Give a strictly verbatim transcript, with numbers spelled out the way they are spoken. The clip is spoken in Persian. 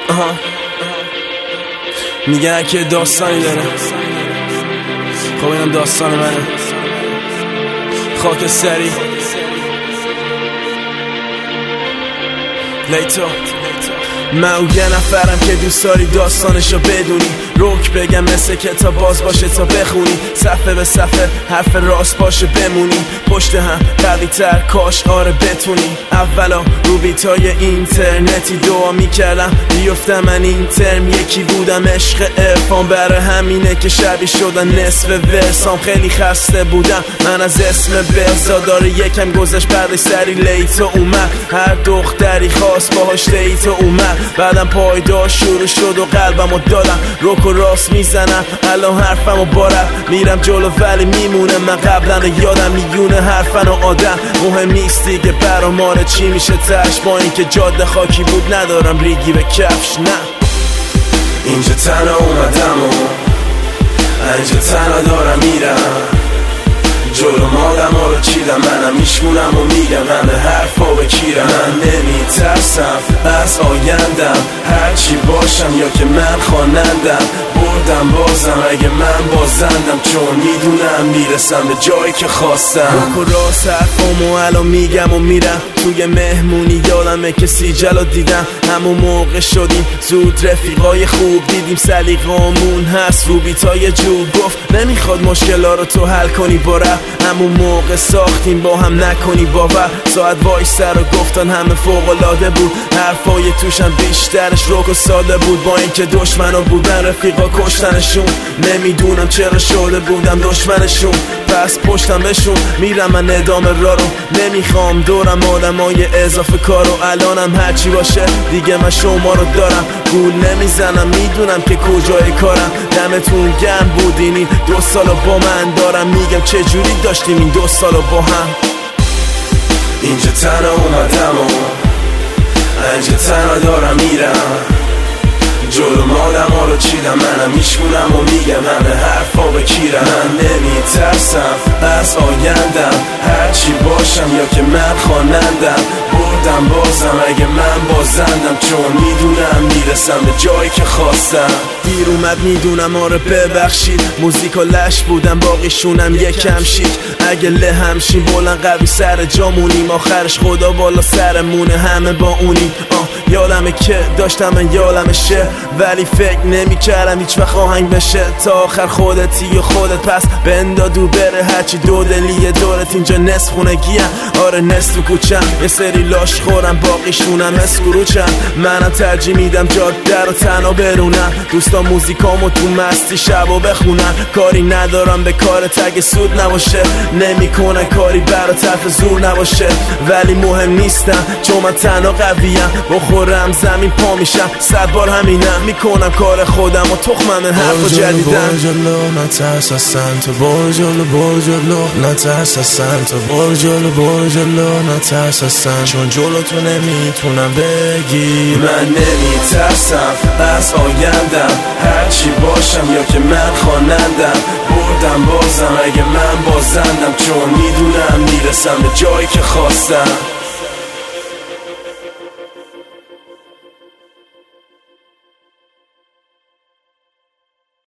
آها میگن که داستانی داره. خب اینم داستان منه. خاک سری لیتو. من او یه نفرم که دوست داری داستانشو بدونی، روک بگم مثل کتاب باز باشه تا بخونی، صفحه به صفحه حرف راست باشه بمونی، پشت هم قوی تر کاش آره بتونی. اولا رو بیتای اینترنتی دعا میکردم بیفتم من این ترم یکی بودم، عشق عرفان برای همینه که شبیه شدن نصف ورسام. خیلی خسته بودم من از اسم بهزادار، یکم گذشت بعدش سری لیتو اومد، هر دختری خواست باهاش دیتو اومد، بعدم پایدار شروع شد و قلبمو دادم، روک و راست میزنم الان حرفمو بارم میرم جلو ولی میمونه من قبلا یادم میونه حرفن و آدم مهم نیست دیگه برا ماره چی میشه تش، با این که جاده خاکی بود ندارم ریگی به کفش. نه اینجا تنها اومدم و اینجا تنها دارم میرم، جلو مادم ها رو چیدم منم میشمونم و میگم همه حرفا بکیرم. من نمیترسم از آیندم هرچی باشم یا که من خوانندم، بردم بازم اگه من بازندم، چون میدونم میرسم به جایی که خواستم. روک و راست حرفامو الان میگم و میرم، توی مهمونی یادمه که سیجلو دیدم، همون موقع شدیم زود رفیقای خوب، دیدیم سلیقامون هست رو بیتای جور، گفت نمیخواد مشکلا رو تو حل کنی با رپ، همون موقع ساختیم با هم نکنی باور، ساعت وایستر و گفتن همه فوق‌العاده بود، حرفای توشم بیشترش روک و ساده بود، با اینکه دشمنا بودن رفیقا کشتنشون، نمیدونم چرا شده بودم دشمنشون، پس پشتم بشون میرم من ادامه را رو، نمیخوام دورم آدمای اضافه کارو، الانم هرچی باشه دیگه من شما رو دارم، گول نمیزنم میدونم که کجای کارم، دمتون گرم بودین این دو سالو با من، دارم میگم چه جوری داشتیم این دو سالو با هم. اینجا تنها اومدم و اینجا تنها دارم میرم، جلو مادم ها رو چیدم منم میشمونم و میگم همه حرفا بکیرم. من نمیترسم از آیندم هرچی باشم یا که من خوانندم، بردم بازم اگه من بازندم، چون میدونم میرسم به جایی که خواستم. دیر اومد میدونم آره ببخشید، موزیک و لش بودم باقیشونم یکم شیک، اگه له همشیم بلند قوی سر جامونیم، آخرش خدا بالا سرمونه همه با اونیم. آه یادمه که داشتم من یادمشه ولی فکر نمی کردم هیچ وقت آهنگ بشه، تا آخر خودتی و خودت پس بنداد و بره، هرچی دو دلیه دورت اینجا نصف خونگیم، آره نصف تو کوچم، یه سری لاش خورم باقیشونم اسکروچم، منم ترجیح میدم جاده رو تنها برونم، دوستان موزیکامو تو مستی شبا بخونن، کاری ندارم به کار تگ سود نباشه، نمیکنه کاری برا طرف زور نباشه، ولی مهم نیستم چون من تنها قویم، بخورم زمین پا میشم صد بار همینم، میکنم کار خودم و تخمم حرفا جدیدم. برو جلو نترس اصلا تو، برو جلو برو جلو نترس اصلا تو، برو جلو برو جلو نترس اصلا، چون جلو تو نمیتونم بگی. من نمیترسم از آیندم هرچی باشم یا که من خوانندم، بردم بازم اگه من بازندم، چون میدونم میرسم به جایی که خواستم.